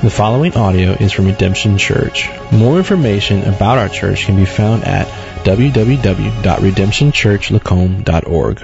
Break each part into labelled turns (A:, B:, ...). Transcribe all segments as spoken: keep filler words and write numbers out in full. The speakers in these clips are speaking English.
A: The following audio is from Redemption Church. More information about our church can be found at w w w dot redemption church lacombe dot org.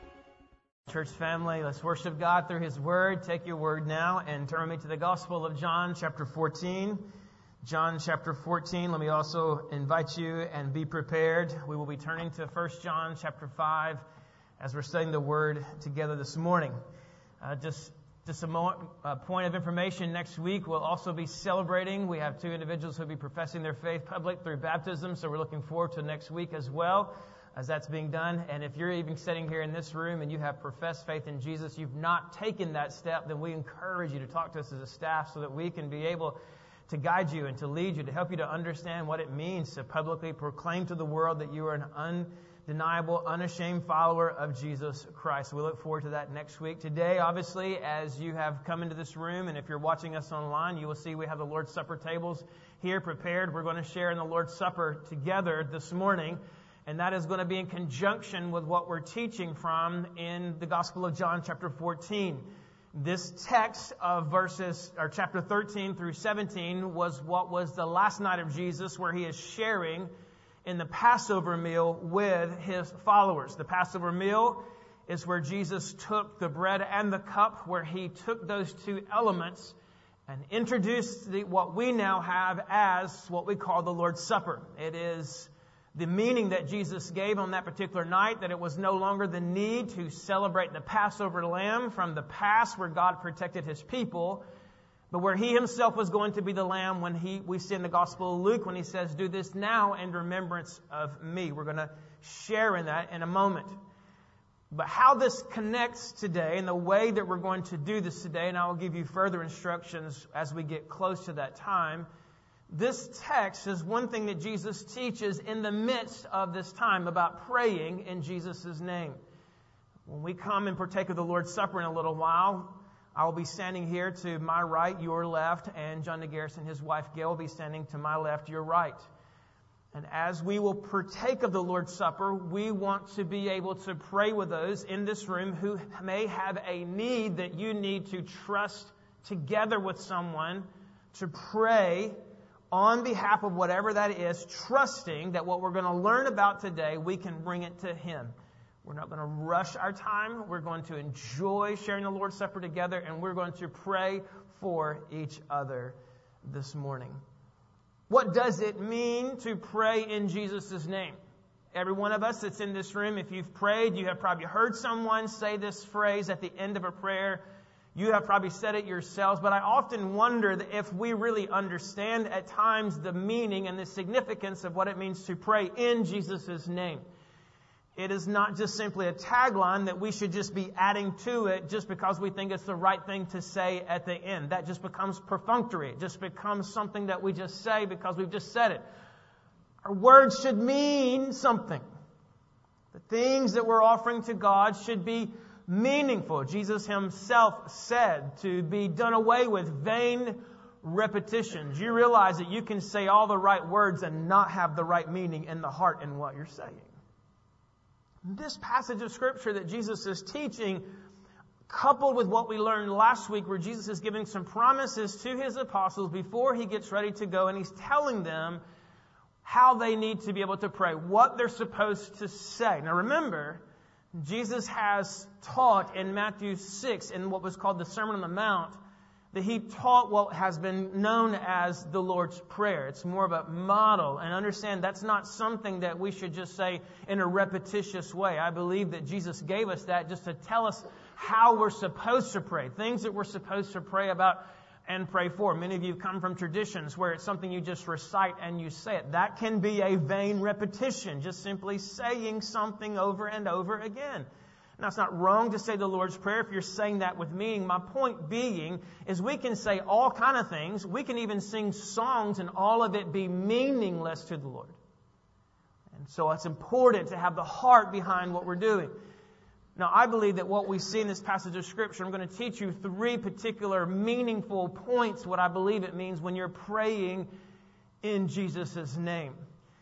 B: Church family, let's worship God through His Word. Take your word now and turn me to the Gospel of John, chapter fourteen. John, chapter fourteen. Let me also invite you and be prepared. We will be turning to First John, chapter five, as we're studying the Word together this morning. Uh, just Just a moment, uh, point of information. Next week, we'll also be celebrating. We have two individuals who will be professing their faith public through baptism, so we're looking forward to next week as well as that's being done. And if you're even sitting here in this room and you have professed faith in Jesus, you've not taken that step, then we encourage you to talk to us as a staff so that we can be able to guide you and to lead you, to help you to understand what it means to publicly proclaim to the world that you are an undeniable, unashamed follower of Jesus Christ. We look forward to that next week. Today, obviously, as you have come into this room, and if you're watching us online, you will see we have the Lord's Supper tables here prepared. We're going to share in the Lord's Supper together this morning, and that is going to be in conjunction with what we're teaching from in the Gospel of John, chapter fourteen. This text of verses, or chapter thirteen through seventeen, was what was the last night of Jesus, where He is sharing in the Passover meal with His followers. The Passover meal is where Jesus took the bread and the cup, where He took those two elements and introduced the, what we now have as what we call the Lord's Supper. It is the meaning that Jesus gave on that particular night, that it was no longer the need to celebrate the Passover lamb from the past where God protected His people, but where He Himself was going to be the Lamb when He, we see in the Gospel of Luke when He says, "Do this now in remembrance of me." We're going to share in that in a moment. But how this connects today and the way that we're going to do this today, and I will give you further instructions as we get close to that time. This text is one thing that Jesus teaches in the midst of this time about praying in Jesus' name. When we come and partake of the Lord's Supper in a little while, I will be standing here to my right, your left, and John DeGarris and his wife Gail will be standing to my left, your right. And as we will partake of the Lord's Supper, we want to be able to pray with those in this room who may have a need that you need to trust together with someone to pray on behalf of whatever that is, trusting that what we're going to learn about today, we can bring it to Him. We're not going to rush our time. We're going to enjoy sharing the Lord's Supper together, and we're going to pray for each other this morning. What does it mean to pray in Jesus' name? Every one of us that's in this room, if you've prayed, you have probably heard someone say this phrase at the end of a prayer. You have probably said it yourselves, but I often wonder if we really understand at times the meaning and the significance of what it means to pray in Jesus' name. It is not just simply a tagline that we should just be adding to it just because we think it's the right thing to say at the end. That just becomes perfunctory. It just becomes something that we just say because we've just said it. Our words should mean something. The things that we're offering to God should be meaningful. Jesus Himself said to be done away with vain repetitions. You realize that you can say all the right words and not have the right meaning in the heart in what you're saying. This passage of Scripture that Jesus is teaching, coupled with what we learned last week where Jesus is giving some promises to His apostles before He gets ready to go, and He's telling them how they need to be able to pray, what they're supposed to say. Now remember, Jesus has taught in Matthew six, in what was called the Sermon on the Mount, that He taught what has been known as the Lord's Prayer. It's more of a model. And understand that's not something that we should just say in a repetitious way. I believe that Jesus gave us that just to tell us how we're supposed to pray, things that we're supposed to pray about and pray for. Many of you come from traditions where it's something you just recite and you say it. That can be a vain repetition, just simply saying something over and over again. Now, it's not wrong to say the Lord's Prayer if you're saying that with meaning. My point being is we can say all kind of things. We can even sing songs and all of it be meaningless to the Lord. And so it's important to have the heart behind what we're doing. Now, I believe that what we see in this passage of Scripture, I'm going to teach you three particular meaningful points, what I believe it means when you're praying in Jesus' name.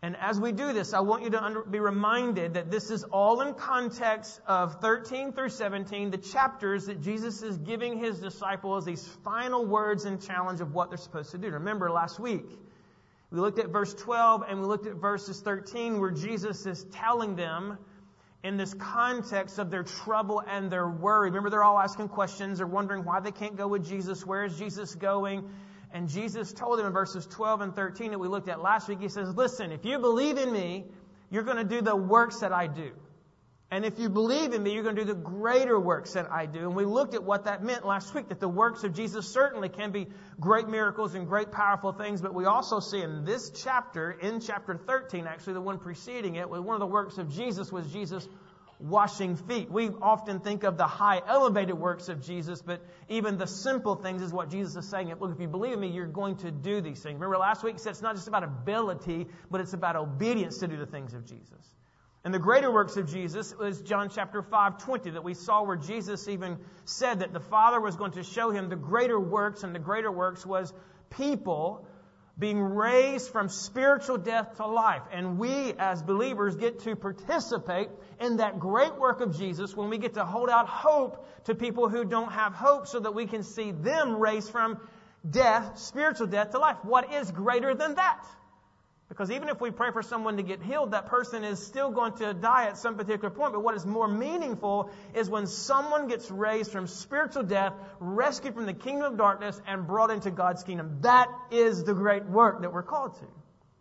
B: And as we do this, I want you to under, be reminded that this is all in context of thirteen through seventeen, the chapters that Jesus is giving his disciples these final words and challenge of what they're supposed to do. Remember last week, we looked at verse twelve and we looked at verses thirteen where Jesus is telling them in this context of their trouble and their worry. Remember, they're all asking questions. They're wondering why they can't go with Jesus. Where is Jesus going? And Jesus told them in verses twelve and thirteen that we looked at last week, he says, listen, if you believe in me, you're going to do the works that I do. And if you believe in me, you're going to do the greater works that I do. And we looked at what that meant last week, that the works of Jesus certainly can be great miracles and great powerful things. But we also see in this chapter, in chapter thirteen, actually the one preceding it, one of the works of Jesus was Jesus washing feet. We often think of the high elevated works of Jesus, but even the simple things is what Jesus is saying. Look, if you believe in me, you're going to do these things. Remember last week he said it's not just about ability, but it's about obedience to do the things of Jesus. And the greater works of Jesus was John chapter five twenty that we saw, where Jesus even said that the Father was going to show him the greater works, and the greater works was people being raised from spiritual death to life. And we as believers get to participate in that great work of Jesus when we get to hold out hope to people who don't have hope, so that we can see them raised from death, spiritual death, to life. What is greater than that? Because even if we pray for someone to get healed, that person is still going to die at some particular point. But what is more meaningful is when someone gets raised from spiritual death, rescued from the kingdom of darkness, and brought into God's kingdom. That is the great work that we're called to.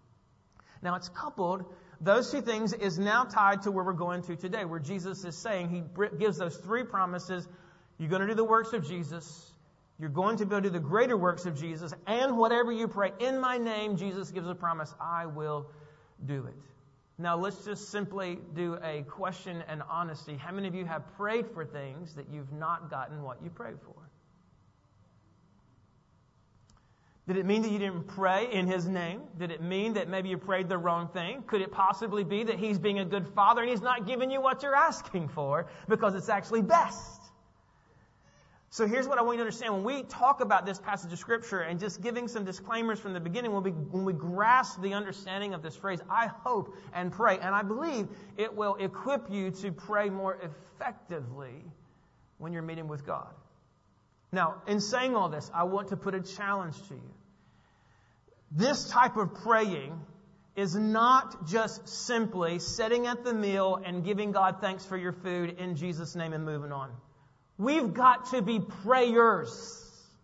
B: Now it's coupled, those two things is now tied to where we're going to today, where Jesus is saying, he gives those three promises. You're going to do the works of Jesus. You're going to go do the greater works of Jesus, and whatever you pray in my name, Jesus gives a promise, I will do it. Now let's just simply do a question and honesty. How many of you have prayed for things that you've not gotten what you prayed for? Did it mean that you didn't pray in his name? Did it mean that maybe you prayed the wrong thing? Could it possibly be that he's being a good father and he's not giving you what you're asking for because it's actually best? So here's what I want you to understand. When we talk about this passage of Scripture, and just giving some disclaimers from the beginning, when we, when we grasp the understanding of this phrase, I hope and pray, and I believe it will equip you to pray more effectively when you're meeting with God. Now, in saying all this, I want to put a challenge to you. This type of praying is not just simply sitting at the meal and giving God thanks for your food in Jesus' name and moving on. We've got to be prayers.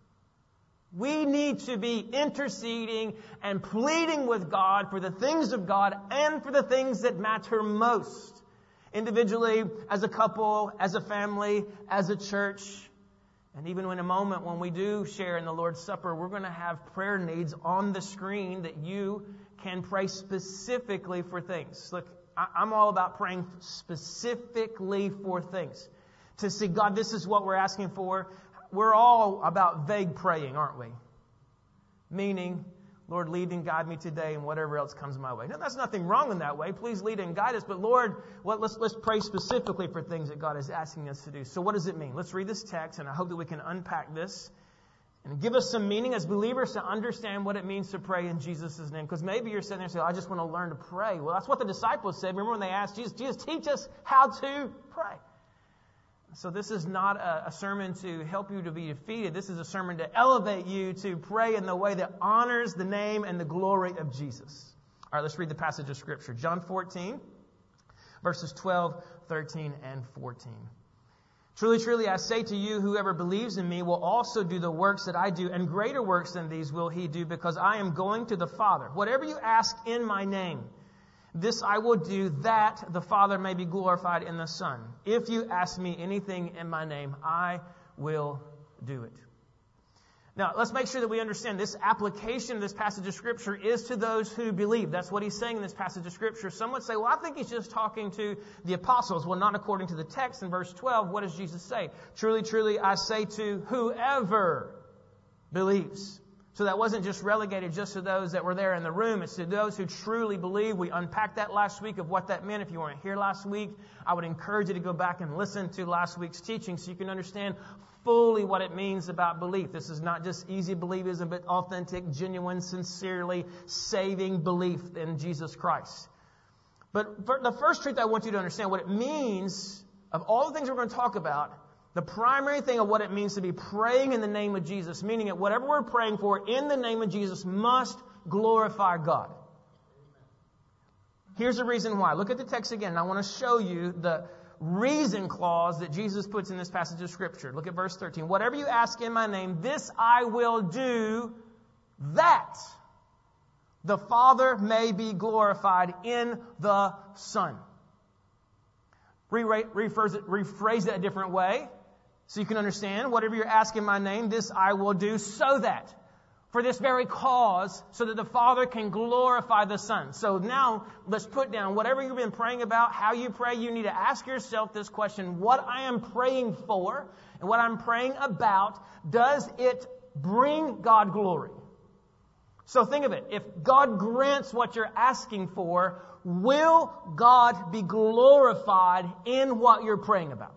B: We need to be interceding and pleading with God for the things of God and for the things that matter most. Individually, as a couple, as a family, as a church. And even in a moment when we do share in the Lord's Supper, we're going to have prayer needs on the screen that you can pray specifically for things. Look, I'm all about praying specifically for things. To see, God, this is what we're asking for. We're all about vague praying, aren't we? Meaning, Lord, lead and guide me today and whatever else comes my way. Now, there's nothing wrong in that way. Please lead and guide us. But Lord, well, let's, let's pray specifically for things that God is asking us to do. So what does it mean? Let's read this text, and I hope that we can unpack this and give us some meaning as believers to understand what it means to pray in Jesus' name. Because maybe you're sitting there and saying, I just want to learn to pray. Well, that's what the disciples said. Remember when they asked Jesus, Jesus, teach us how to pray. So this is not a, a sermon to help you to be defeated. This is a sermon to elevate you to pray in the way that honors the name and the glory of Jesus. All right, let's read the passage of Scripture. John fourteen, verses twelve, thirteen, and fourteen. Truly, truly, I say to you, whoever believes in me will also do the works that I do, and greater works than these will he do, because I am going to the Father. Whatever you ask in my name, this I will do, that the Father may be glorified in the Son. If you ask me anything in my name, I will do it. Now, let's make sure that we understand this application of this passage of Scripture is to those who believe. That's what he's saying in this passage of Scripture. Some would say, well, I think he's just talking to the apostles. Well, not according to the text in verse twelve. What does Jesus say? Truly, truly, I say to whoever believes. So that wasn't just relegated just to those that were there in the room. It's to those who truly believe. We unpacked that last week of what that meant. If you weren't here last week, I would encourage you to go back and listen to last week's teaching so you can understand fully what it means about belief. This is not just easy believism, but authentic, genuine, sincerely saving belief in Jesus Christ. But for the first truth I want you to understand, what it means, of all the things we're going to talk about, the primary thing of what it means to be praying in the name of Jesus, meaning that whatever we're praying for in the name of Jesus must glorify God. Here's the reason why. Look at the text again, and I want to show you the reason clause that Jesus puts in this passage of Scripture. Look at verse thirteen. Whatever you ask in my name, this I will do, that the Father may be glorified in the Son. Rephrase it, rephrase it a different way so you can understand. Whatever you're asking in my name, this I will do, so that, for this very cause, so that the Father can glorify the Son. So now let's put down whatever you've been praying about, how you pray. You need to ask yourself this question: what I am praying for and what I'm praying about, does it bring God glory? So think of it. If God grants what you're asking for, will God be glorified in what you're praying about?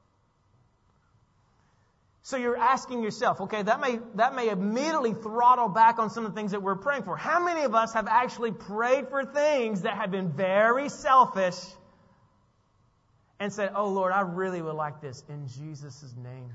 B: So you're asking yourself, okay, that may that may immediately throttle back on some of the things that we're praying for. How many of us have actually prayed for things that have been very selfish and said, oh Lord, I really would like this in Jesus' name?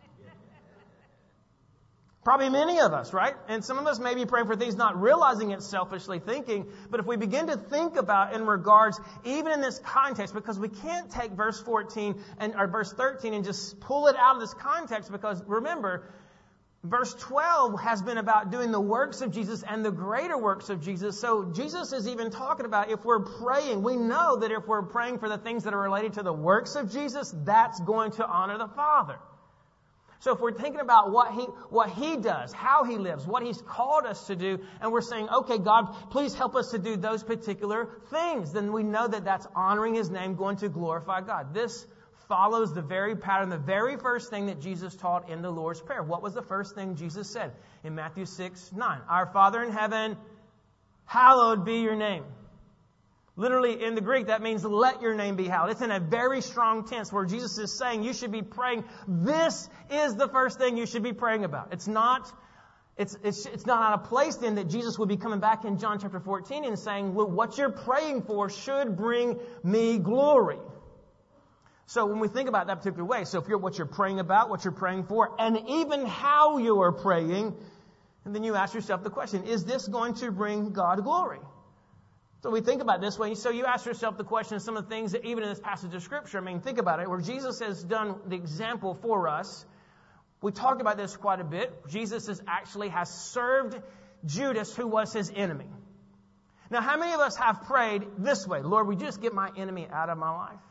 B: Probably many of us, right? And some of us may be praying for things not realizing it's selfishly thinking. But if we begin to think about in regards, even in this context, because we can't take verse fourteen and or verse thirteen and just pull it out of this context, because remember, verse twelve has been about doing the works of Jesus and the greater works of Jesus. So Jesus is even talking about, if we're praying, we know that if we're praying for the things that are related to the works of Jesus, that's going to honor the Father. So if we're thinking about what he what he does, how he lives, what he's called us to do, and we're saying, okay, God, please help us to do those particular things, then we know that that's honoring his name, going to glorify God. This follows the very pattern, the very first thing that Jesus taught in the Lord's Prayer. What was the first thing Jesus said in Matthew six nine? Our Father in heaven, hallowed be your name. Literally, in the Greek, that means let your name be hallowed. It's in a very strong tense where Jesus is saying you should be praying. This is the first thing you should be praying about. It's not, it's, it's, it's not out of place then that Jesus would be coming back in John chapter fourteen and saying, well, what you're praying for should bring me glory. So when we think about that particular way, so if you're what you're praying about, what you're praying for, and even how you are praying, and then you ask yourself the question, is this going to bring God glory? So we think about it this way. So you ask yourself the question, some of the things that even in this passage of Scripture, I mean, think about it, where Jesus has done the example for us. We talked about this quite a bit. Jesus is actually has served Judas, who was his enemy. Now, how many of us have prayed this way? Lord, would you just get my enemy out of my life?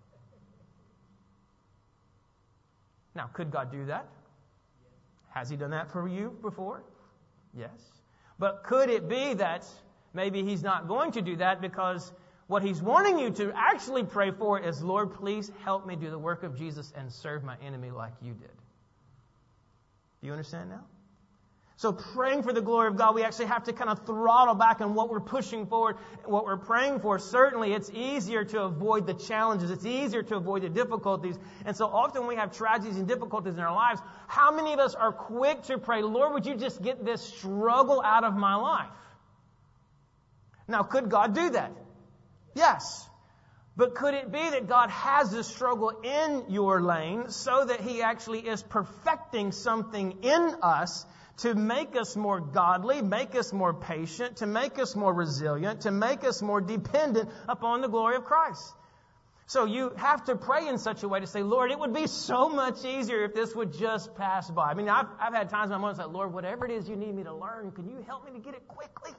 B: Now, could God do that? Has he done that for you before? Yes. But could it be that maybe he's not going to do that, because what he's wanting you to actually pray for is, Lord, please help me do the work of Jesus and serve my enemy like you did. Do you understand now? So praying for the glory of God, we actually have to kind of throttle back on what we're pushing forward, what we're praying for. Certainly, it's easier to avoid the challenges. It's easier to avoid the difficulties. And so often we have tragedies and difficulties in our lives. How many of us are quick to pray, Lord, would you just get this struggle out of my life? Now, could God do that? Yes. But could it be that God has this struggle in your lane so that he actually is perfecting something in us to make us more godly, make us more patient, to make us more resilient, to make us more dependent upon the glory of Christ? So you have to pray in such a way to say, Lord, it would be so much easier if this would just pass by. I mean, I've, I've had times when I'm like, Lord, whatever it is you need me to learn, can you help me to get it quickly?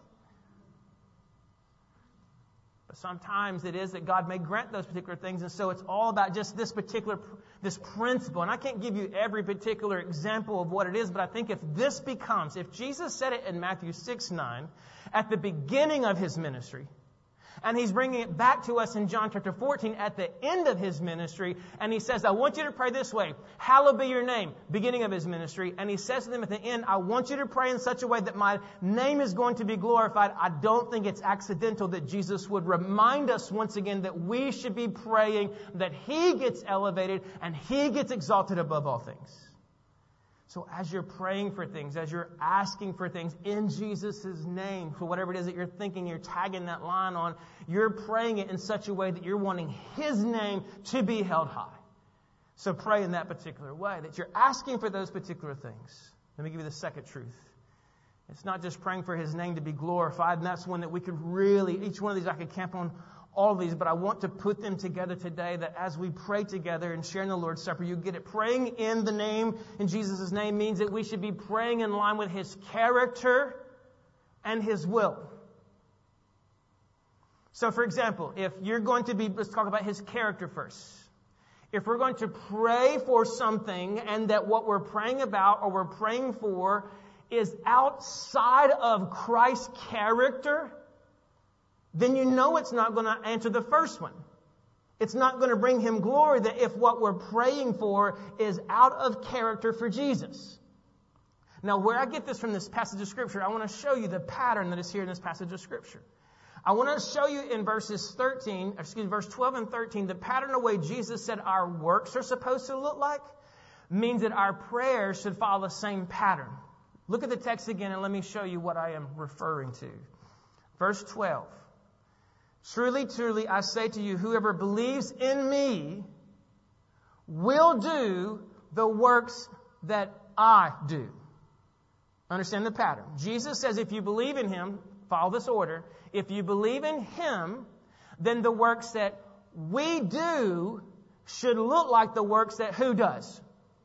B: But sometimes it is that God may grant those particular things, and so it's all about just this particular, this principle. And I can't give you every particular example of what it is, but I think if this becomes, if Jesus said it in Matthew six nine, at the beginning of his ministry, And he's bringing it back to us in John chapter fourteen at the end of his ministry. And he says, I want you to pray this way. Hallowed be your name, beginning of his ministry. And he says to them at the end, I want you to pray in such a way that my name is going to be glorified. I don't think it's accidental that Jesus would remind us once again that we should be praying that he gets elevated and he gets exalted above all things. So as you're praying for things, as you're asking for things in Jesus' name, for whatever it is that you're thinking, you're tagging that line on, you're praying it in such a way that you're wanting his name to be held high. So pray in that particular way, that you're asking for those particular things. Let me give you the second truth. It's not just praying for his name to be glorified, and that's one that we could really, each one of these I could camp on all of these, but I want to put them together today that as we pray together and share in the Lord's Supper, you get it. Praying in the name, in Jesus' name, means that we should be praying in line with his character and his will. So, for example, if you're going to be, let's talk about his character first. If we're going to pray for something and that what we're praying about or we're praying for is outside of Christ's character, then you know it's not going to answer the first one. It's not going to bring him glory that if what we're praying for is out of character for Jesus. Now, where I get this from this passage of Scripture, I want to show you the pattern that is here in this passage of Scripture. I want to show you in verses thirteen, excuse me, verse twelve and thirteen, the pattern of way Jesus said our works are supposed to look like means that our prayers should follow the same pattern. Look at the text again and let me show you what I am referring to. Verse twelve. Truly, truly, I say to you, whoever believes in me will do the works that I do. Understand the pattern. Jesus says if you believe in him, follow this order. If you believe in him, then the works that we do should look like the works that who does?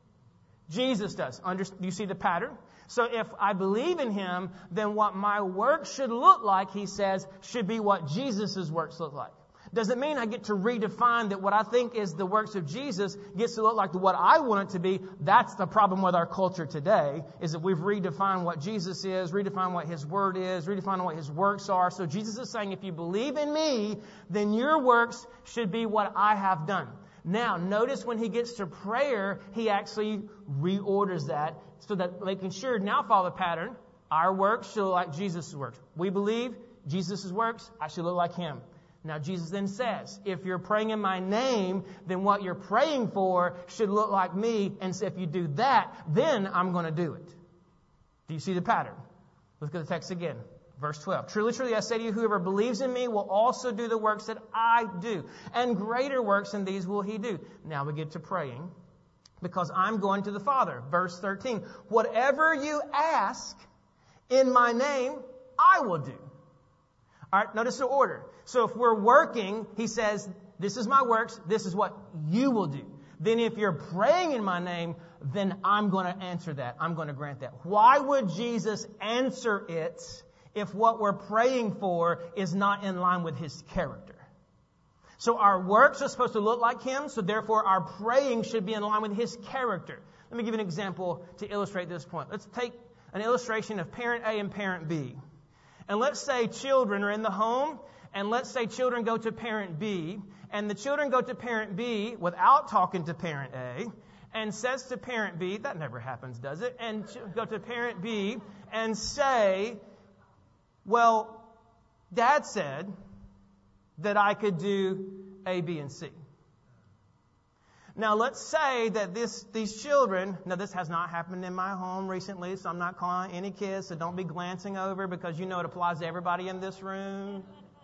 B: Jesus does. Under, do you see the pattern? So if I believe in him, then what my works should look like, he says, should be what Jesus' works look like. Doesn't mean I get to redefine that what I think is the works of Jesus gets to look like what I want it to be. That's the problem with our culture today, is that we've redefined what Jesus is, redefined what his word is, redefined what his works are. So Jesus is saying, if you believe in me, then your works should be what I have done. Now, notice when he gets to prayer, he actually reorders that so that making sure, now follow the pattern, our works should look like Jesus' works. We believe Jesus' works, I should look like him. Now, Jesus then says, if you're praying in my name, then what you're praying for should look like me. And so if you do that, then I'm going to do it. Do you see the pattern? Look at the text again. Verse twelve. Truly, truly, I say to you, whoever believes in me will also do the works that I do. And greater works than these will he do. Now we get to praying, because I'm going to the Father. Verse thirteen. Whatever you ask in my name, I will do. All right, notice the order. So if we're working, he says, this is my works, this is what you will do. Then if you're praying in my name, then I'm going to answer that. I'm going to grant that. Why would Jesus answer it if what we're praying for is not in line with his character? So our works are supposed to look like him, so therefore our praying should be in line with his character. Let me give you an example to illustrate this point. Let's take an illustration of parent A and parent B. And let's say children are in the home, and let's say children go to parent B, and the children go to parent B without talking to parent A, and says to parent B, that never happens, does it? And go to parent B and say, well, Dad said that I could do A, B, and C. Now, let's say that this these children, now this has not happened in my home recently, so I'm not calling any kids, so don't be glancing over, because you know it applies to everybody in this room.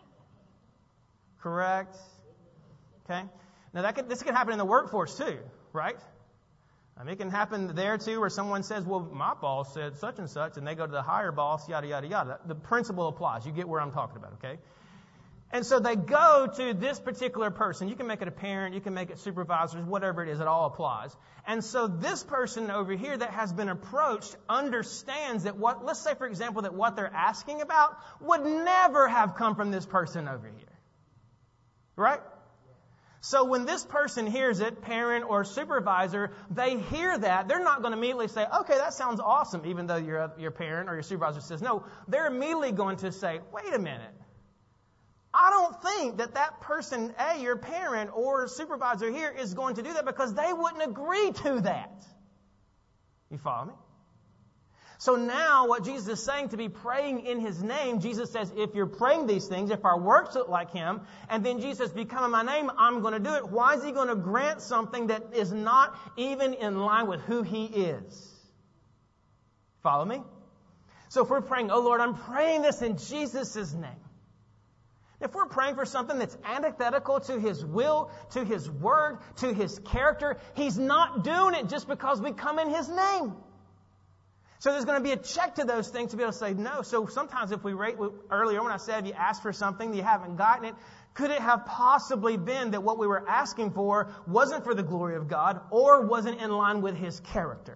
B: Correct? Okay? Now, that could, this can happen in the workforce too, right? I mean, it can happen there too, where someone says, well, my boss said such and such, and they go to the higher boss, yada, yada, yada. The principle applies. You get where I'm talking about, okay? And so they go to this particular person. You can make it a parent, you can make it supervisors, whatever it is, it all applies. And so this person over here that has been approached understands that what, let's say, for example, that what they're asking about would never have come from this person over here. Right? So when this person hears it, parent or supervisor, they hear that, they're not going to immediately say, okay, that sounds awesome, even though your, your parent or your supervisor says no. They're immediately going to say, wait a minute. I don't think that that person, A, your parent or supervisor here, is going to do that because they wouldn't agree to that. You follow me? So now what Jesus is saying, to be praying in His name, Jesus says, if you're praying these things, if our works look like Him, and then Jesus says, become in my name, I'm going to do it. Why is He going to grant something that is not even in line with who He is? Follow me? So if we're praying, oh Lord, I'm praying this in Jesus' name. If we're praying for something that's antithetical to His will, to His word, to His character, He's not doing it just because we come in His name. So there's going to be a check to those things to be able to say no. So sometimes if we rate, earlier when I said you asked for something, you haven't gotten it, could it have possibly been that what we were asking for wasn't for the glory of God or wasn't in line with His character?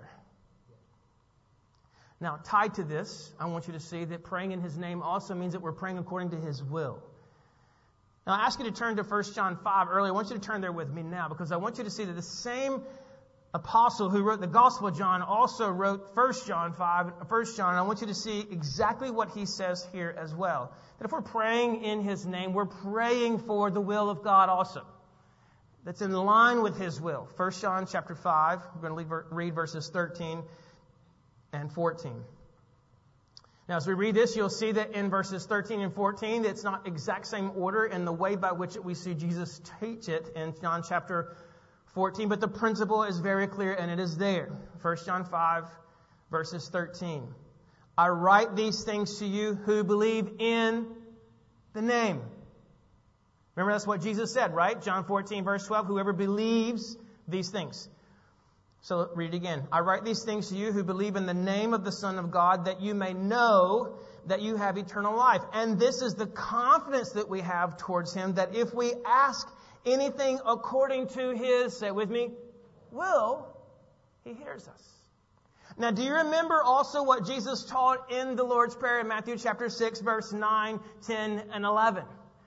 B: Now, tied to this, I want you to see that praying in His name also means that we're praying according to His will. Now, I ask you to turn to First John five earlier. I want you to turn there with me now because I want you to see that the same apostle who wrote the Gospel of John also wrote First John five, First John. And I want you to see exactly what he says here as well. That if we're praying in His name, we're praying for the will of God also. That's in line with His will. First John chapter five, we're going to read verses thirteen and fourteen. Now, as we read this, you'll see that in verses thirteen and fourteen, it's not exact same order in the way by which we see Jesus teach it in John chapter fourteen, but the principle is very clear, and it is there. First John five, verses thirteen. I write these things to you who believe in the name. Remember, that's what Jesus said, right? John fourteen, verse twelve, whoever believes these things. So read it again. I write these things to you who believe in the name of the Son of God, that you may know that you have eternal life. And this is the confidence that we have towards Him, that if we ask anything according to His, say it with me, will, He hears us. Now, do you remember also what Jesus taught in the Lord's Prayer in Matthew chapter six, verse nine, ten, and eleven?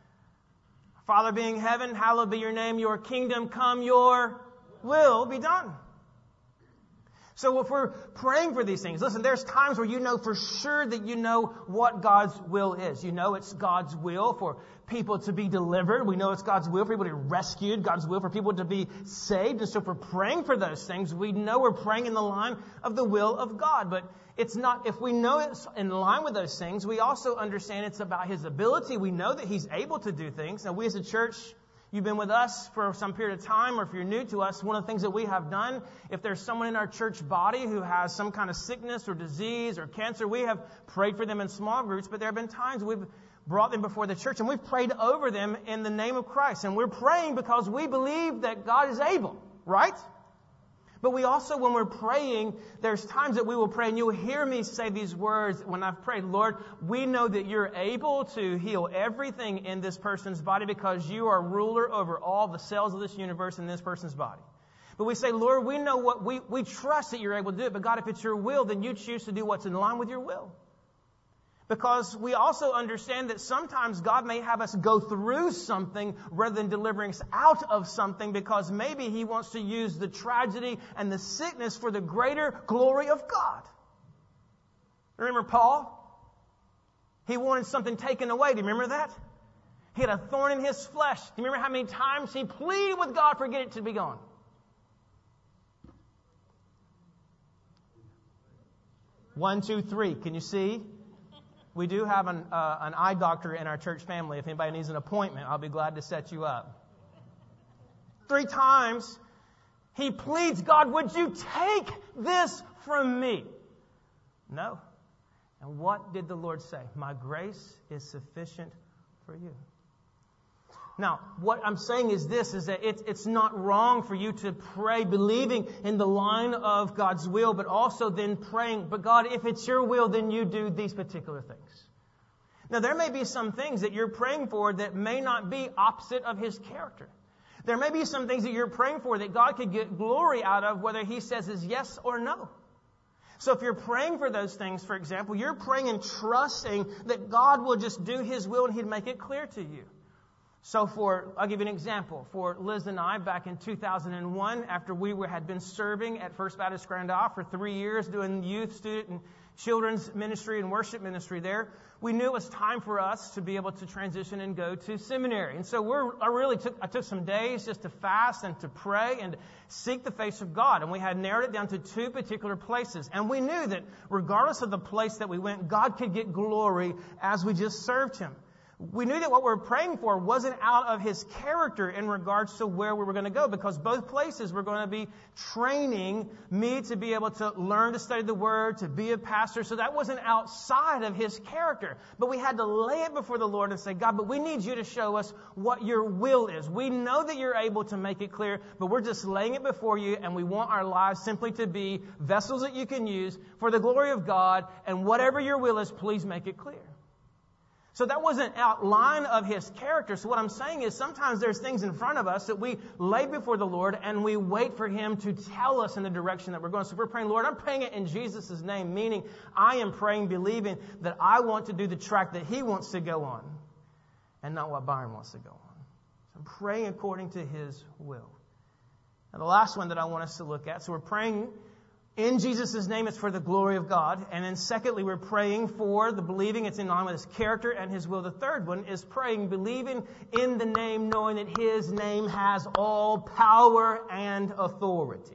B: Father being in heaven, hallowed be your name, your kingdom come, your will be done. So if we're praying for these things, listen, there's times where you know for sure that you know what God's will is. You know it's God's will for people to be delivered. We know it's God's will for people to be rescued, God's will for people to be saved. And so if we're praying for those things, we know we're praying in the line of the will of God. But it's not, if we know it's in line with those things, we also understand it's about His ability. We know that He's able to do things. Now, we as a church, you've been with us for some period of time, or if you're new to us, one of the things that we have done, if there's someone in our church body who has some kind of sickness or disease or cancer, we have prayed for them in small groups, but there have been times we've brought them before the church and we've prayed over them in the name of Christ. And we're praying because we believe that God is able, right? But we also, when we're praying, there's times that we will pray, and you'll hear me say these words when I've prayed, Lord, we know that you're able to heal everything in this person's body because you are ruler over all the cells of this universe in this person's body. But we say, Lord, we know what, we, we trust that you're able to do it, but God, if it's your will, then you choose to do what's in line with your will. Because we also understand that sometimes God may have us go through something rather than delivering us out of something, because maybe He wants to use the tragedy and the sickness for the greater glory of God. Remember Paul? He wanted something taken away. Do you remember that? He had a thorn in his flesh. Do you remember how many times he pleaded with God for it to be gone? One, two, three. Can you see? We do have an, uh, an eye doctor in our church family. If anybody needs an appointment, I'll be glad to set you up. Three times, he pleads, God, would you take this from me? No. And what did the Lord say? My grace is sufficient for you. Now, what I'm saying is this, is that it, it's not wrong for you to pray believing in the line of God's will, but also then praying, but God, if it's your will, then you do these particular things. Now, there may be some things that you're praying for that may not be opposite of His character. There may be some things that you're praying for that God could get glory out of, whether He says is yes or no. So if you're praying for those things, for example, you're praying and trusting that God will just do His will and He'd make it clear to you. So for, I'll give you an example. For Liz and I, back in two thousand one, after we were, had been serving at First Baptist Grand Isle for three years doing youth, student, and children's ministry and worship ministry there, we knew it was time for us to be able to transition and go to seminary. And so we're, I really took, I took some days just to fast and to pray and seek the face of God. And we had narrowed it down to two particular places. And we knew that regardless of the place that we went, God could get glory as we just served Him. We knew that what we were praying for wasn't out of His character in regards to where we were going to go, because both places were going to be training me to be able to learn to study the Word, to be a pastor. So that wasn't outside of His character. But we had to lay it before the Lord and say, God, but we need You to show us what Your will is. We know that You're able to make it clear, but we're just laying it before You, and we want our lives simply to be vessels that You can use for the glory of God, and whatever Your will is, please make it clear. So that wasn't outline of His character. So what I'm saying is sometimes there's things in front of us that we lay before the Lord and we wait for Him to tell us in the direction that we're going. So if we're praying, Lord, I'm praying it in Jesus' name, meaning I am praying, believing that I want to do the track that He wants to go on and not what Byron wants to go on. So I'm praying according to His will. Now the last one that I want us to look at, so we're praying in Jesus' name, it's for the glory of God. And then secondly, we're praying for the believing it's in line with His character and His will. The third one is praying, believing in the name, knowing that His name has all power and authority.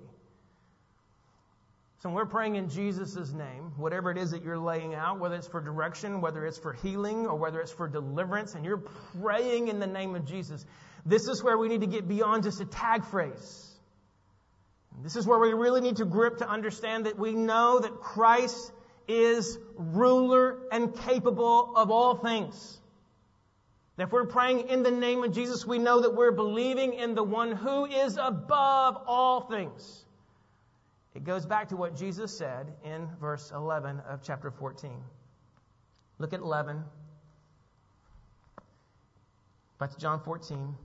B: So when we're praying in Jesus' name, whatever it is that you're laying out, whether it's for direction, whether it's for healing, or whether it's for deliverance, and you're praying in the name of Jesus, this is where we need to get beyond just a tag phrase. This is where we really need to grip to understand that we know that Christ is ruler and capable of all things. That if we're praying in the name of Jesus, we know that we're believing in the one who is above all things. It goes back to what Jesus said in verse eleven of chapter fourteen. Look at eleven. Back to John fourteen.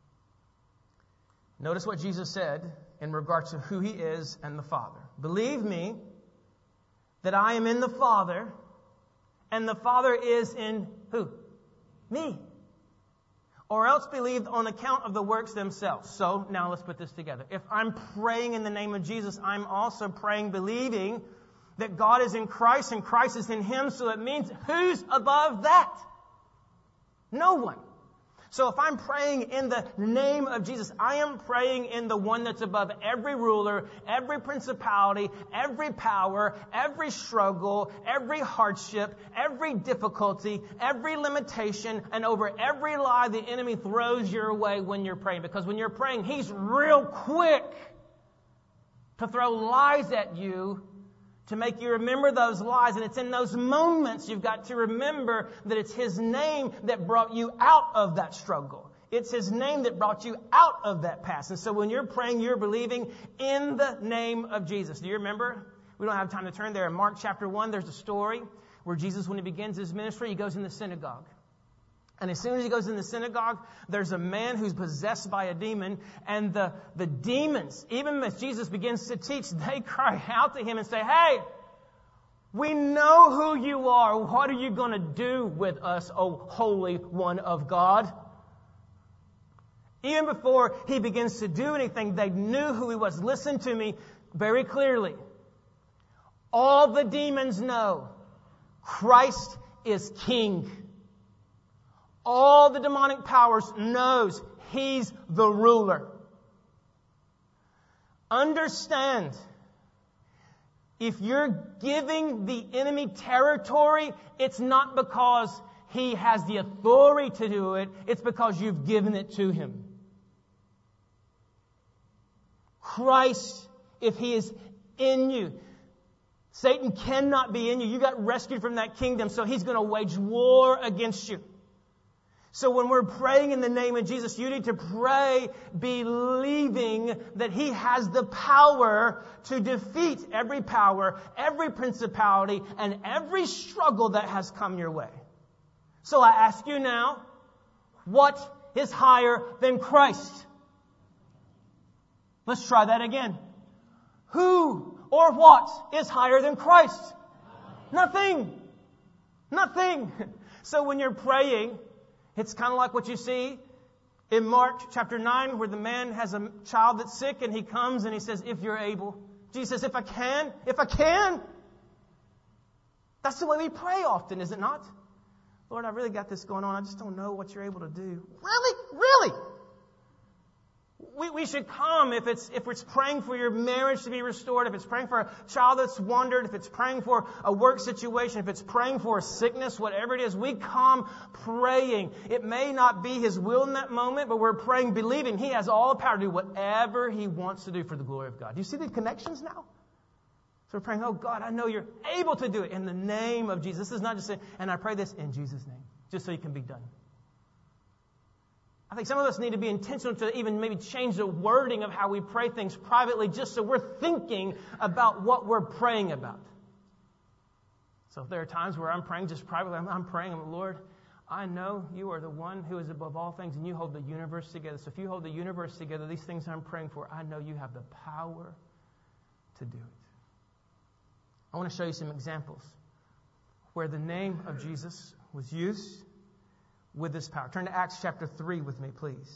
B: Notice what Jesus said in regard to who He is and the Father. Believe me that I am in the Father, and the Father is in who? Me. Or else believe on account of the works themselves. So now let's put this together. If I'm praying in the name of Jesus, I'm also praying, believing that God is in Christ and Christ is in Him. So it means who's above that? No one. So if I'm praying in the name of Jesus, I am praying in the one that's above every ruler, every principality, every power, every struggle, every hardship, every difficulty, every limitation, and over every lie the enemy throws your way when you're praying. Because when you're praying, he's real quick to throw lies at you, to make you remember those lies. And it's in those moments you've got to remember that it's His name that brought you out of that struggle. It's His name that brought you out of that past. And so when you're praying, you're believing in the name of Jesus. Do you remember? We don't have time to turn there. In Mark chapter one, there's a story where Jesus, when He begins His ministry, He goes in the synagogue. And as soon as He goes in the synagogue, there's a man who's possessed by a demon. And the, the demons, even as Jesus begins to teach, they cry out to Him and say, hey, we know who You are. What are You going to do with us, O Holy One of God? Even before He begins to do anything, they knew who He was. Listen to me very clearly. All the demons know Christ is King. All the demonic powers knows He's the ruler. Understand, if you're giving the enemy territory, it's not because he has the authority to do it. It's because you've given it to him. Christ, if He is in you, Satan cannot be in you. You got rescued from that kingdom, so he's going to wage war against you. So when we're praying in the name of Jesus, you need to pray believing that He has the power to defeat every power, every principality, and every struggle that has come your way. So I ask you now, what is higher than Christ? Let's try that again. Who or what is higher than Christ? Nothing. Nothing. So when you're praying, it's kind of like what you see in Mark chapter nine, where the man has a child that's sick and he comes and he says, if you're able. Jesus says, if I can, if I can. That's the way we pray often, is it not? Lord, I really got this going on. I just don't know what you're able to do. Really? Really? We, we should come if it's, if it's praying for your marriage to be restored, if it's praying for a child that's wandered, if it's praying for a work situation, if it's praying for a sickness, whatever it is, we come praying. It may not be His will in that moment, but we're praying, believing He has all the power to do whatever He wants to do for the glory of God. Do you see the connections now? So we're praying, oh God, I know you're able to do it in the name of Jesus. This is not just saying, and I pray this in Jesus' name, just so it can be done. I think some of us need to be intentional to even maybe change the wording of how we pray things privately, just so we're thinking about what we're praying about. So if there are times where I'm praying just privately, I'm, I'm praying, Lord, I know you are the one who is above all things, and you hold the universe together. So if you hold the universe together, these things I'm praying for, I know you have the power to do it. I want to show you some examples where the name of Jesus was used with this power. Turn to Acts chapter three with me, please.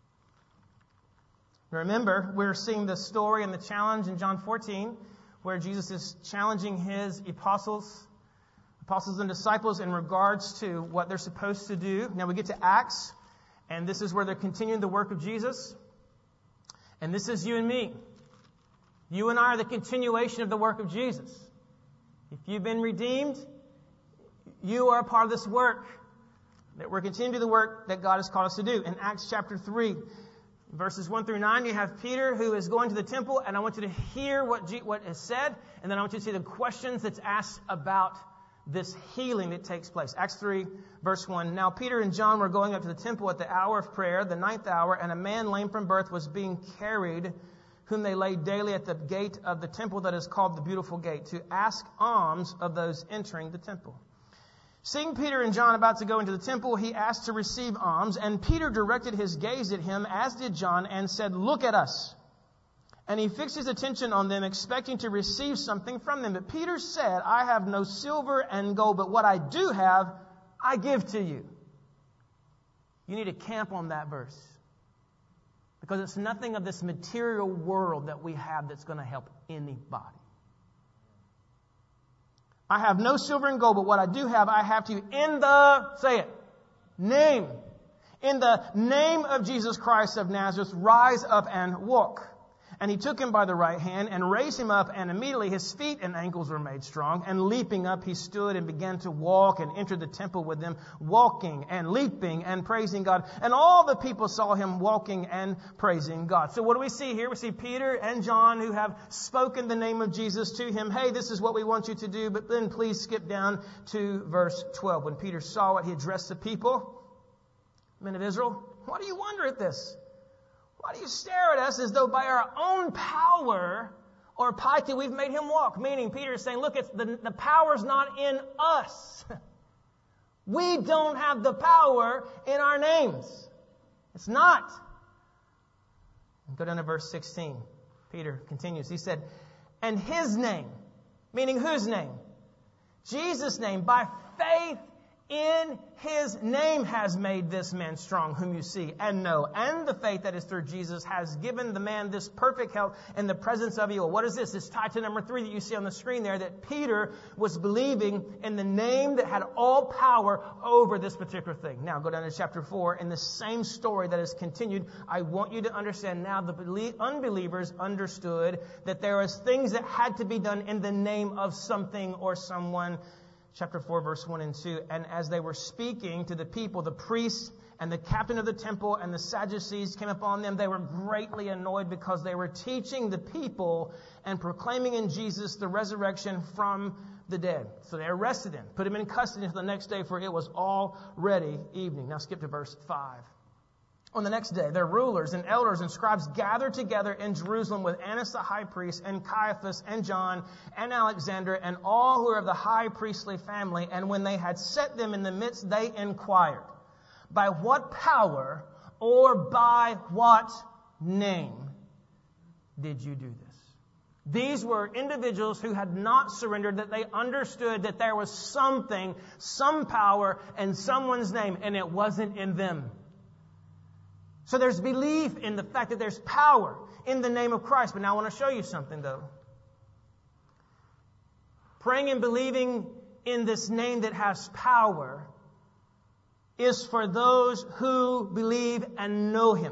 B: Remember, we're seeing the story and the challenge in John fourteen, where Jesus is challenging His apostles, apostles and disciples in regards to what they're supposed to do. Now we get to Acts, and this is where they're continuing the work of Jesus. And this is you and me. You and I are the continuation of the work of Jesus. If you've been redeemed, you are a part of this work. That we're continuing to do the work that God has called us to do. In Acts chapter three, verses one through nine, you have Peter who is going to the temple, and I want you to hear what G- what is said, and then I want you to see the questions that's asked about this healing that takes place. Acts three, verse one. Now Peter and John were going up to the temple at the hour of prayer, the ninth hour, and a man lame from birth was being carried, whom they laid daily at the gate of the temple that is called the Beautiful Gate, to ask alms of those entering the temple. Seeing Peter and John about to go into the temple, he asked to receive alms, and Peter directed his gaze at him, as did John, and said, "Look at us." And he fixed his attention on them, expecting to receive something from them. But Peter said, "I have no silver and gold, but what I do have, I give to you." You need to camp on that verse, because it's nothing of this material world that we have that's going to help anybody. I have no silver and gold, but what I do have, I have to you in the, say it, name. In the name of Jesus Christ of Nazareth, rise up and walk. And he took him by the right hand and raised him up, and immediately his feet and ankles were made strong. And leaping up, he stood and began to walk and entered the temple with them, walking and leaping and praising God. And all the people saw him walking and praising God. So what do we see here? We see Peter and John who have spoken the name of Jesus to him. Hey, this is what we want you to do. But then please skip down to verse twelve. When Peter saw it, he addressed the people. Men of Israel, why do you wonder at this? Why do you stare at us as though by our own power or piety we've made him walk? Meaning Peter is saying, look, it's the, the power's not in us. We don't have the power in our names. It's not. Go down to verse sixteen. Peter continues. He said, and his name, meaning whose name? Jesus' name, by faith in his name has made this man strong, whom you see and know. And the faith that is through Jesus has given the man this perfect health in the presence of you. What is this? It's tied to number three that you see on the screen there, that Peter was believing in the name that had all power over this particular thing. Now go down to chapter four. In the same story that is continued, I want you to understand now the unbelievers understood that there was things that had to be done in the name of something or someone. Chapter four, verse one and two. And as they were speaking to the people, the priests and the captain of the temple and the Sadducees came upon them. They were greatly annoyed because they were teaching the people and proclaiming in Jesus the resurrection from the dead. So they arrested him, put him in custody until the next day, for it was already evening. Now skip to verse five. On the next day, their rulers and elders and scribes gathered together in Jerusalem with Annas the high priest and Caiaphas and John and Alexander and all who are of the high priestly family. And when they had set them in the midst, they inquired, by what power or by what name did you do this? These were individuals who had not surrendered, that they understood that there was something, some power in someone's name, and it wasn't in them. So there's belief in the fact that there's power in the name of Christ. But now I want to show you something, though. Praying and believing in this name that has power is for those who believe and know Him.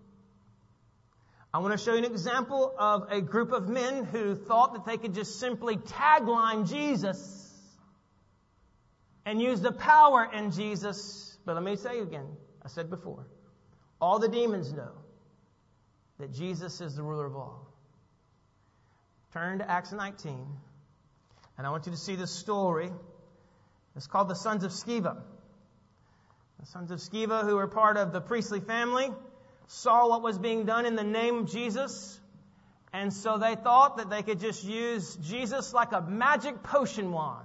B: I want to show you an example of a group of men who thought that they could just simply tagline Jesus and use the power in Jesus. But let me say again, I said before, all the demons know that Jesus is the ruler of all. Turn to Acts nineteen, and I want you to see this story. It's called the Sons of Sceva. The Sons of Sceva, who were part of the priestly family, saw what was being done in the name of Jesus, and so they thought that they could just use Jesus like a magic potion wand.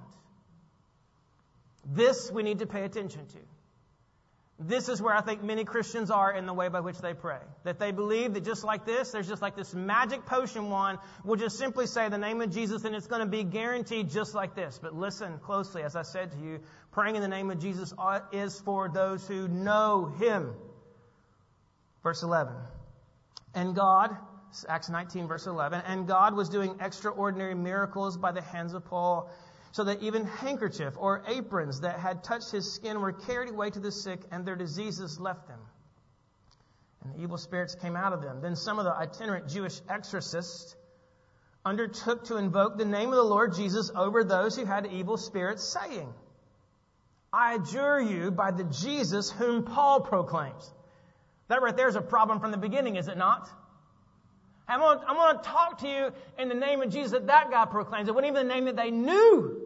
B: This we need to pay attention to. This is where I think many Christians are in the way by which they pray. That they believe that just like this, there's just like this magic potion wand. We'll just simply say the name of Jesus and it's going to be guaranteed just like this. But listen closely, as I said to you, praying in the name of Jesus is for those who know Him. Verse eleven. And God, Acts nineteen, verse eleven, and God was doing extraordinary miracles by the hands of Paul, so that even handkerchief or aprons that had touched his skin were carried away to the sick, and their diseases left them. And the evil spirits came out of them. Then some of the itinerant Jewish exorcists undertook to invoke the name of the Lord Jesus over those who had evil spirits, saying, I adjure you by the Jesus whom Paul proclaims. That right there is a problem from the beginning, is it not? I'm going, to, I'm going to talk to you in the name of Jesus that that guy proclaims. It wasn't even the name that they knew.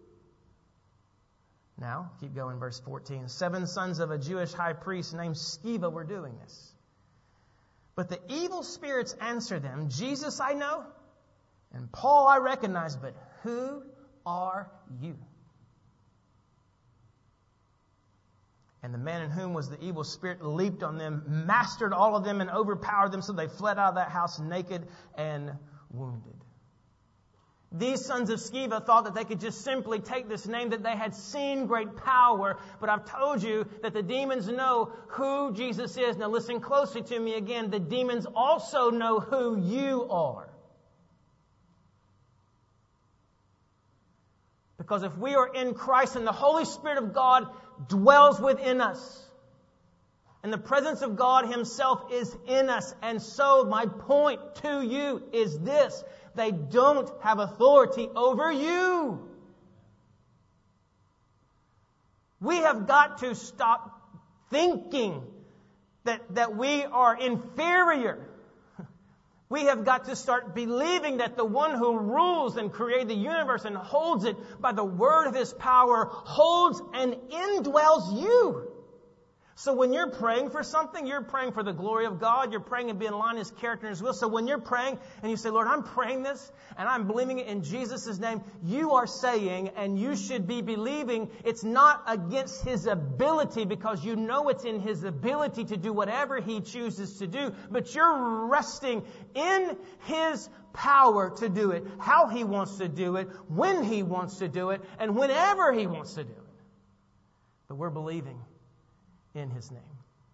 B: Now, keep going, verse fourteen. Seven sons of a Jewish high priest named Sceva were doing this. But the evil spirits answered them, Jesus I know, and Paul I recognize, but who are you? And the man in whom was the evil spirit leaped on them, mastered all of them, and overpowered them, so they fled out of that house naked and wounded. These sons of Sceva thought that they could just simply take this name, that they had seen great power. But I've told you that the demons know who Jesus is. Now listen closely to me again. The demons also know who you are. Because if we are in Christ and the Holy Spirit of God dwells within us, and the presence of God Himself is in us, and so my point to you is this: they don't have authority over you. We have got to stop thinking that, that we are inferior. We have got to start believing that the one who rules and created the universe and holds it by the word of His power holds and indwells you. So when you're praying for something, you're praying for the glory of God. You're praying and being in line with His character and His will. So when you're praying and you say, Lord, I'm praying this and I'm believing it in Jesus' name, you are saying, and you should be believing, it's not against His ability, because you know it's in His ability to do whatever He chooses to do. But you're resting in His power to do it, how He wants to do it, when He wants to do it, and whenever He wants to do it. But we're believing in His name.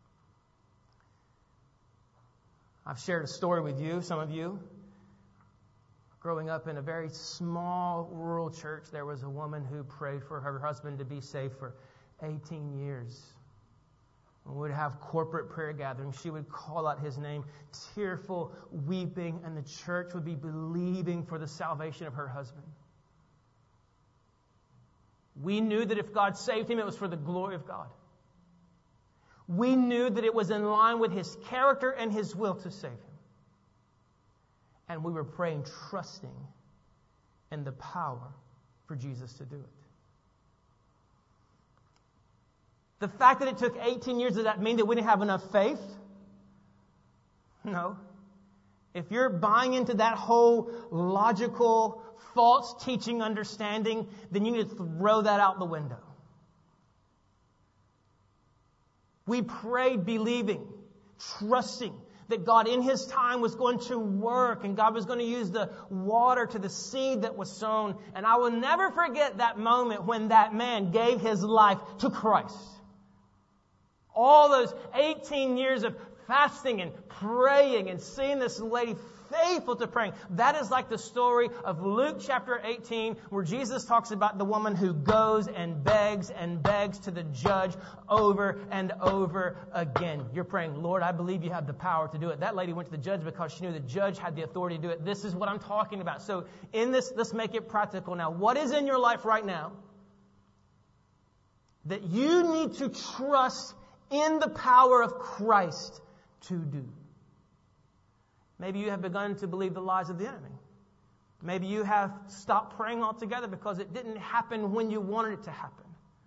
B: I've shared a story with you, some of you. Growing up in a very small rural church, there was a woman who prayed for her husband to be saved for eighteen years. We would have corporate prayer gatherings. She would call out his name, tearful, weeping, and the church would be believing for the salvation of her husband. We knew that if God saved him, it was for the glory of God. We knew that it was in line with His character and His will to save him. And we were praying, trusting in the power for Jesus to do it. The fact that it took eighteen years, does that mean that we didn't have enough faith? No. If you're buying into that whole logical, false teaching understanding, then you need to throw that out the window. We prayed believing, trusting that God in His time was going to work, and God was going to use the water to the seed that was sown. And I will never forget that moment when that man gave his life to Christ. All those eighteen years of fasting and praying and seeing this lady faithful to praying. That is like the story of Luke chapter eighteen, where Jesus talks about the woman who goes and begs and begs to the judge over and over again. You're praying, Lord, I believe you have the power to do it. That lady went to the judge because she knew the judge had the authority to do it. This is what I'm talking about. So in this, let's make it practical now. What is in your life right now that you need to trust in the power of Christ to do? Maybe you have begun to believe the lies of the enemy. Maybe you have stopped praying altogether because it didn't happen when you wanted it to happen.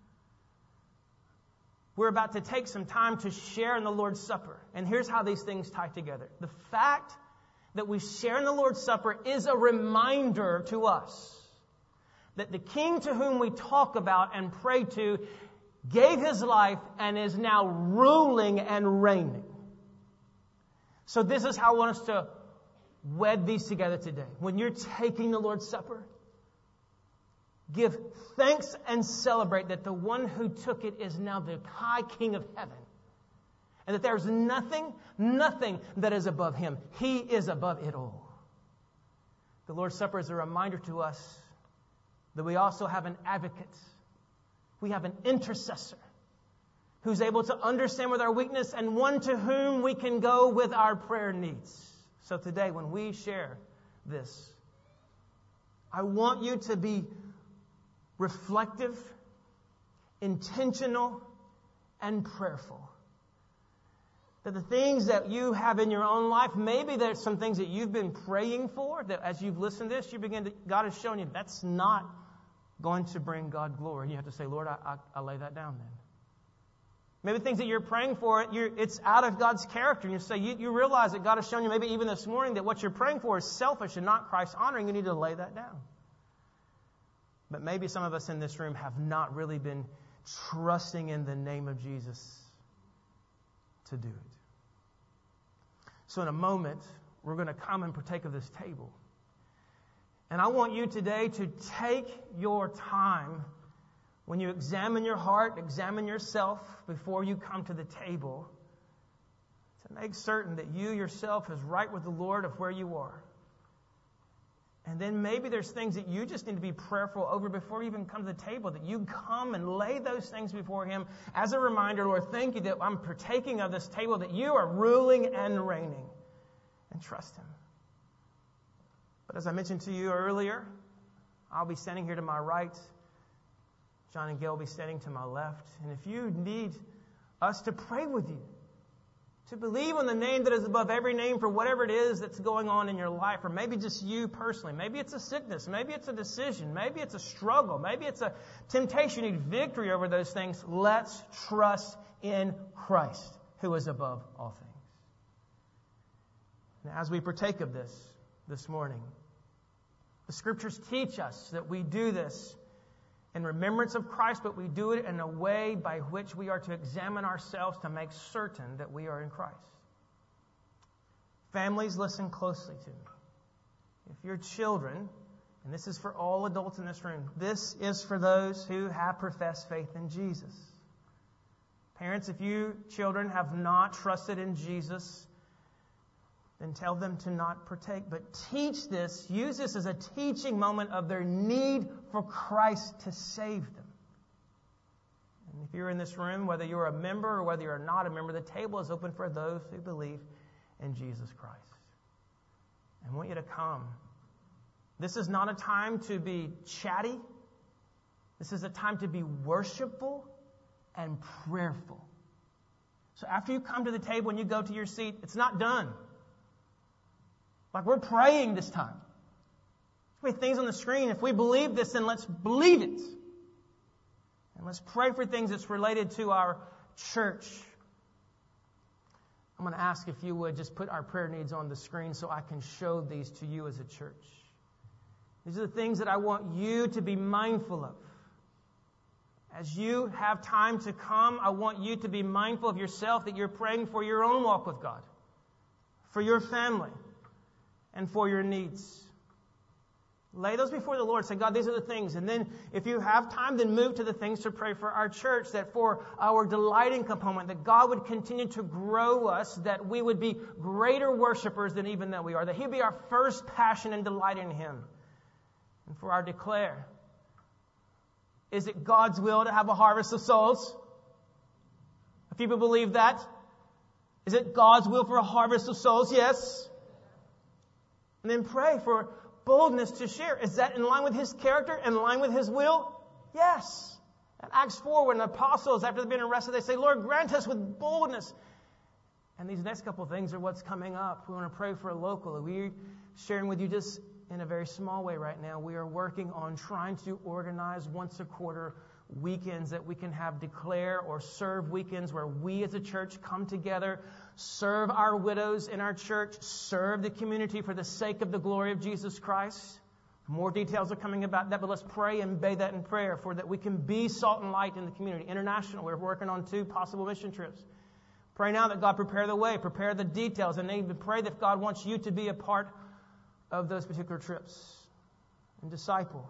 B: We're about to take some time to share in the Lord's Supper. And here's how these things tie together. The fact that we share in the Lord's Supper is a reminder to us that the King to whom we talk about and pray to gave his life and is now ruling and reigning. So this is how I want us to wed these together today. When you're taking the Lord's Supper, give thanks and celebrate that the one who took it is now the high King of heaven. And that there's nothing, nothing that is above him. He is above it all. The Lord's Supper is a reminder to us that we also have an advocate. We have an intercessor who's able to understand with our weakness and one to whom we can go with our prayer needs. So today, when we share this, I want you to be reflective, intentional, and prayerful. That the things that you have in your own life, maybe there's some things that you've been praying for, that as you've listened to this, you begin to, God has shown you that's not going to bring God glory. And you have to say, Lord, I, I, I lay that down then. Maybe things that you're praying for, you're, it's out of God's character. And you say, you, you realize that God has shown you maybe even this morning that what you're praying for is selfish and not Christ-honoring. You need to lay that down. But maybe some of us in this room have not really been trusting in the name of Jesus to do it. So in a moment, we're going to come and partake of this table. And I want you today to take your time when you examine your heart, examine yourself before you come to the table, to make certain that you yourself is right with the Lord of where you are. And then maybe there's things that you just need to be prayerful over before you even come to the table, that you come and lay those things before Him as a reminder, Lord, thank you that I'm partaking of this table, that you are ruling and reigning. And trust Him. But as I mentioned to you earlier, I'll be standing here to my right. John and Gail will be standing to my left. And if you need us to pray with you, to believe on the name that is above every name for whatever it is that's going on in your life, or maybe just you personally. Maybe it's a sickness. Maybe it's a decision. Maybe it's a struggle. Maybe it's a temptation. You need victory over those things. Let's trust in Christ, who is above all things. Now, as we partake of this this morning, the Scriptures teach us that we do this in remembrance of Christ, but we do it in a way by which we are to examine ourselves to make certain that we are in Christ. Families, listen closely to me. If your children, and this is for all adults in this room, this is for those who have professed faith in Jesus. Parents, if you children have not trusted in Jesus, then tell them to not partake. But teach this, use this as a teaching moment of their need for Christ to save them. And if you're in this room, whether you're a member or whether you're not a member, the table is open for those who believe in Jesus Christ. I want you to come. This is not a time to be chatty. This is a time to be worshipful and prayerful. So after you come to the table and you go to your seat, it's not done. Like we're praying this time. There's things on the screen. If we believe this, then let's believe it. And let's pray for things that's related to our church. I'm going to ask if you would just put our prayer needs on the screen so I can show these to you as a church. These are the things that I want you to be mindful of. As you have time to come, I want you to be mindful of yourself, that you're praying for your own walk with God, for your family, and for your needs. Lay those before the Lord. Say, God, these are the things. And then if you have time, then move to the things to pray for our church, that for our delighting component, that God would continue to grow us, that we would be greater worshipers than even that we are, that He'd be our first passion and delight in Him. And for our declare, is it God's will to have a harvest of souls? If people believe that, is it God's will for a harvest of souls? Yes. And then pray for boldness to share. Is that in line with His character? In line with His will? Yes. In Acts four, when the apostles, after they've been arrested, they say, Lord, grant us with boldness. And these next couple of things are what's coming up. We want to pray for a local. We're sharing with you just in a very small way right now. We are working on trying to organize once a quarter weekends that we can have declare or serve weekends where we as a church come together, serve our widows in our church, serve the community for the sake of the glory of Jesus Christ. More details are coming about that, but let's pray and bathe that in prayer for that we can be salt and light in the community. International, we're working on two possible mission trips. Pray now that God prepare the way, prepare the details, and even pray that God wants you to be a part of those particular trips. And disciple.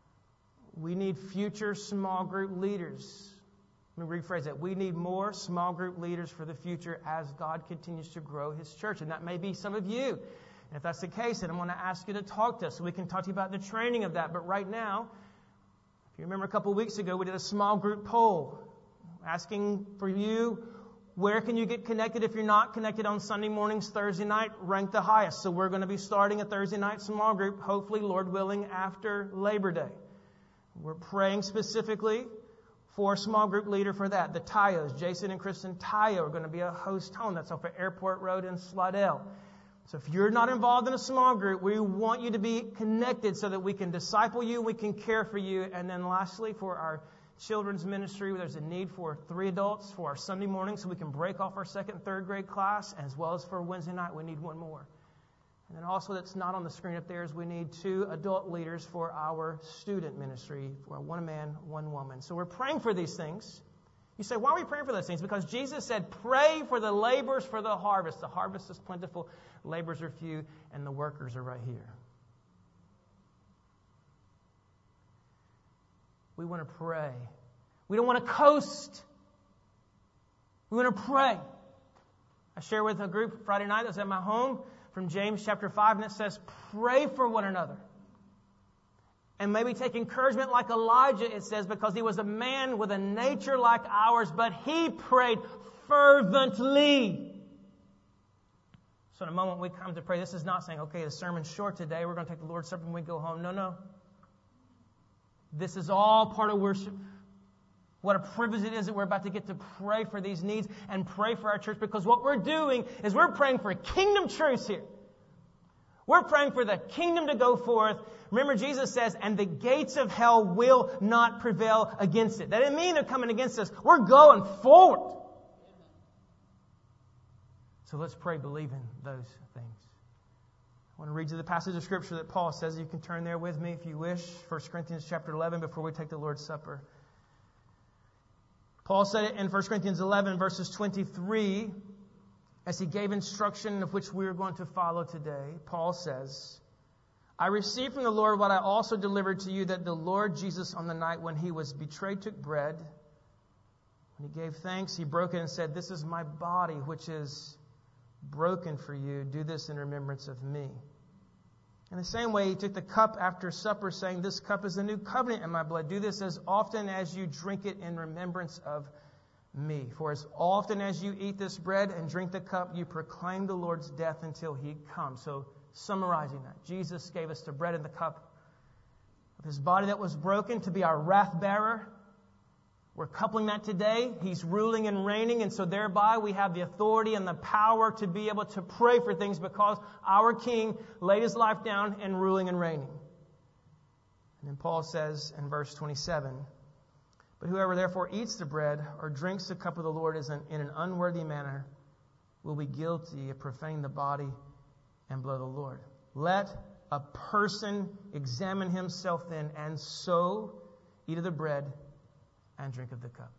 B: We need future small group leaders. Let me rephrase that. We need more small group leaders for the future as God continues to grow His church. And that may be some of you. And if that's the case, then I'm going to ask you to talk to us so we can talk to you about the training of that. But right now, if you remember a couple of weeks ago, we did a small group poll asking for you, where can you get connected if you're not connected on Sunday mornings, Thursday night, rank the highest. So we're going to be starting a Thursday night small group, hopefully, Lord willing, after Labor Day. We're praying specifically for a small group leader for that. The Tayos, Jason and Kristen Tayo, are going to be a host home. That's off of Airport Road in Slidell. So if you're not involved in a small group, we want you to be connected so that we can disciple you, we can care for you. And then lastly, for our children's ministry, there's a need for three adults for our Sunday morning so we can break off our second and third grade class, as well as for Wednesday night, we need one more. And then also that's not on the screen up there is we need two adult leaders for our student ministry, for one man, one woman. So we're praying for these things. You say, why are we praying for those things? Because Jesus said, pray for the laborers for the harvest. The harvest is plentiful, laborers are few, and the workers are right here. We want to pray. We don't want to coast. We want to pray. I shared with a group Friday night that was at my home from James chapter five, and it says, pray for one another. And maybe take encouragement like Elijah, it says, because he was a man with a nature like ours, but he prayed fervently. So in a moment we come to pray, this is not saying, okay, the sermon's short today, we're going to take the Lord's Supper when we go home. No, no. This is all part of worship. What a privilege it is that we're about to get to pray for these needs and pray for our church, because what we're doing is we're praying for kingdom truths here. We're praying for the kingdom to go forth. Remember, Jesus says, and the gates of hell will not prevail against it. That doesn't mean they're coming against us. We're going forward. So let's pray, believing those things. I want to read you the passage of Scripture that Paul says. You can turn there with me if you wish. First Corinthians chapter eleven before we take the Lord's Supper. Paul said it in First Corinthians eleven, verses twenty-three, as he gave instruction of which we are going to follow today. Paul says, I received from the Lord what I also delivered to you, that the Lord Jesus on the night when he was betrayed took bread. When he gave thanks, he broke it and said, this is my body, which is broken for you. Do this in remembrance of me. In the same way, he took the cup after supper, saying, this cup is the new covenant in my blood. Do this as often as you drink it in remembrance of me. For as often as you eat this bread and drink the cup, you proclaim the Lord's death until he comes. So, summarizing that, Jesus gave us the bread and the cup of his body that was broken to be our wrath bearer. We're coupling that today. He's ruling and reigning, and so thereby we have the authority and the power to be able to pray for things because our King laid his life down in ruling and reigning. And then Paul says in verse twenty-seven, but whoever therefore eats the bread or drinks the cup of the Lord is an, in an unworthy manner will be guilty of profaning the body and blood of the Lord. Let a person examine himself then, and so eat of the bread and drink of the cup.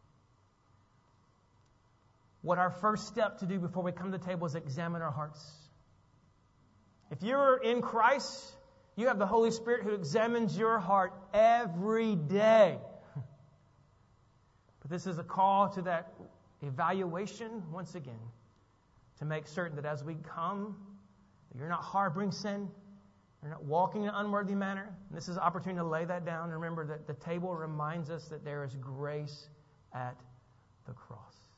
B: What our first step to do before we come to the table is examine our hearts. If you're in Christ, You have the Holy Spirit who examines your heart every day. But this is a call to that evaluation once again, to make certain that as we come, that you're not harboring sin, you're not walking in an unworthy manner. And this is an opportunity to lay that down. Remember that the table reminds us that there is grace at the cross.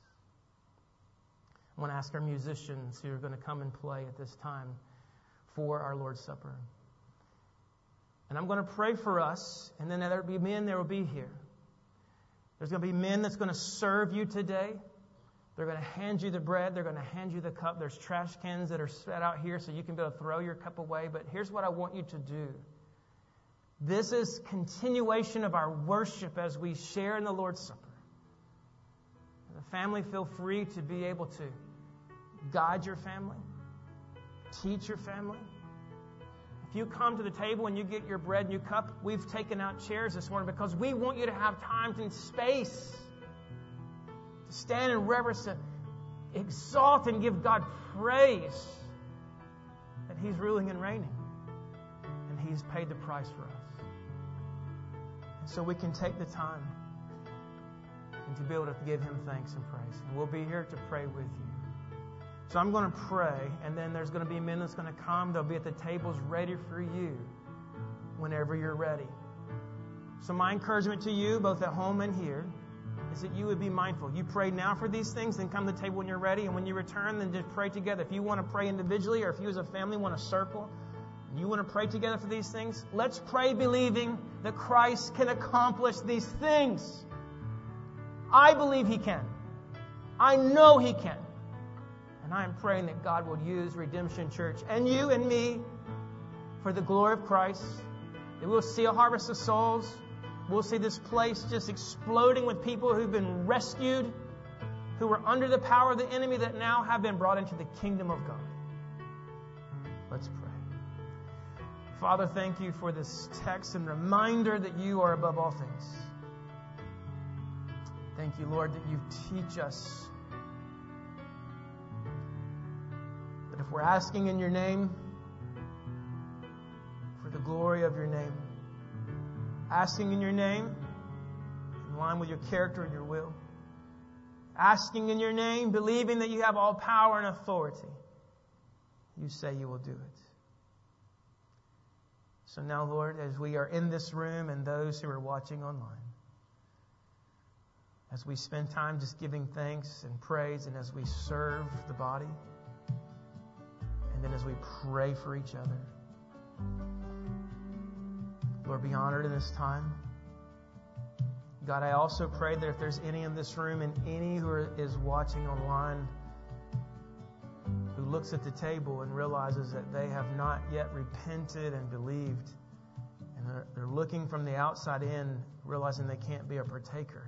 B: I want to ask our musicians who are going to come and play at this time for our Lord's Supper. And I'm going to pray for us, and then there will be men that will be here. There's going to be men that's going to serve you today. They're going to hand you the bread. They're going to hand you the cup. There's trash cans that are set out here so you can be able to throw your cup away. But here's what I want you to do. This is continuation of our worship as we share in the Lord's Supper. The family, feel free to be able to guide your family, teach your family. If you come to the table and you get your bread and your cup, we've taken out chairs this morning because we want you to have time and space to stand in reverence, to exalt and give God praise that He's ruling and reigning. And He's paid the price for us. And so we can take the time and to be able to give Him thanks and praise. And we'll be here to pray with you. So I'm going to pray, and then there's going to be men that's going to come. They'll be at the tables ready for you whenever you're ready. So my encouragement to you, both at home and here, is that you would be mindful. You pray now for these things, then come to the table when you're ready. And when you return, then just pray together. If you want to pray individually, or if you as a family want to circle, and you want to pray together for these things, let's pray believing that Christ can accomplish these things. I believe He can. I know He can. And I am praying that God will use Redemption Church and you and me for the glory of Christ. That we'll see a harvest of souls. We'll see this place just exploding with people who've been rescued, who were under the power of the enemy, that now have been brought into the kingdom of God. Let's pray. Father, thank you for this text and reminder that you are above all things. Thank you, Lord, that you teach us that if we're asking in your name, for the glory of your name, asking in your name in line with your character and your will, asking in your name, believing that you have all power and authority, you say you will do it. So now, Lord, as we are in this room and those who are watching online, as we spend time just giving thanks and praise, and as we serve the body, and then as we pray for each other, Lord, be honored in this time. God, I also pray that if there's any in this room and any who are, is watching online who looks at the table and realizes that they have not yet repented and believed, and they're, they're looking from the outside in, realizing they can't be a partaker.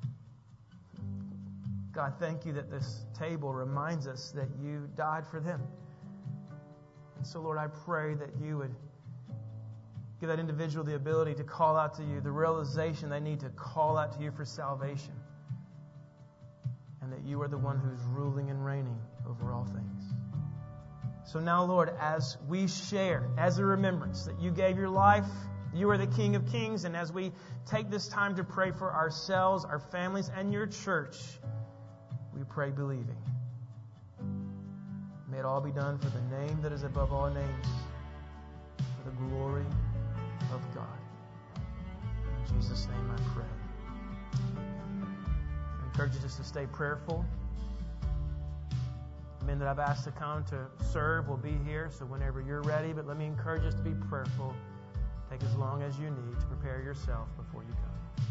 B: God, thank you that this table reminds us that you died for them. And so, Lord, I pray that you would give that individual the ability to call out to you, the realization they need to call out to you for salvation, and that you are the one who's ruling and reigning over all things. So now, Lord, as we share, as a remembrance that you gave your life, you are the King of Kings, and as we take this time to pray for ourselves, our families, and your church, we pray believing. May it all be done for the name that is above all names, for the glory of God. In Jesus' name I pray. I encourage you just to stay prayerful. The men that I've asked to come to serve will be here, so whenever you're ready, but let me encourage us to be prayerful. Take as long as you need to prepare yourself before you come.